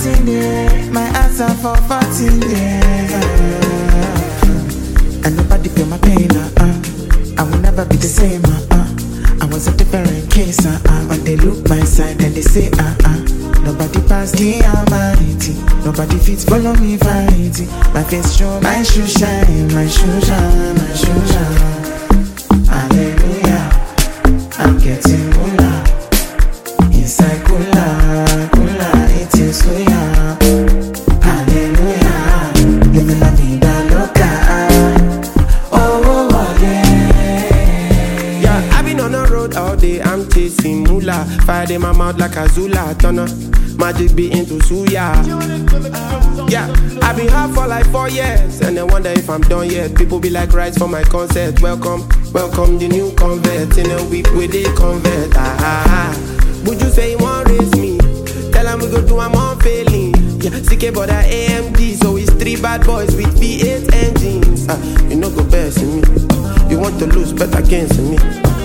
14 days, my answer for 14 days. And nobody feel my pain, I will never be the same, I was a different case, but they look my side and they say, nobody pass the humanity, nobody fits follow me vanity. My face show, my shoe shine, my shoe shine, my shoe shine. Hallelujah, I'm getting moolah. Inside cooler, cooler, eating suya. Hallelujah, living la vida loca. Oh, yeah. Yeah, I've been on the road all day, I'm chasing moolah. Fire in my mouth like a Zula, turner. Magic be into suya. Yeah, I've been hard for like 4 years, and I wonder if I'm done yet. People be like rice for my concert. Welcome, welcome the new convert. In a week with they convert. Would you say you want raise me? Tell them we go do I'm on failing. Yeah, CK but that AMD, so it's 3 bad boys with V8 engines. You know go best in me. You want to lose, bet against me.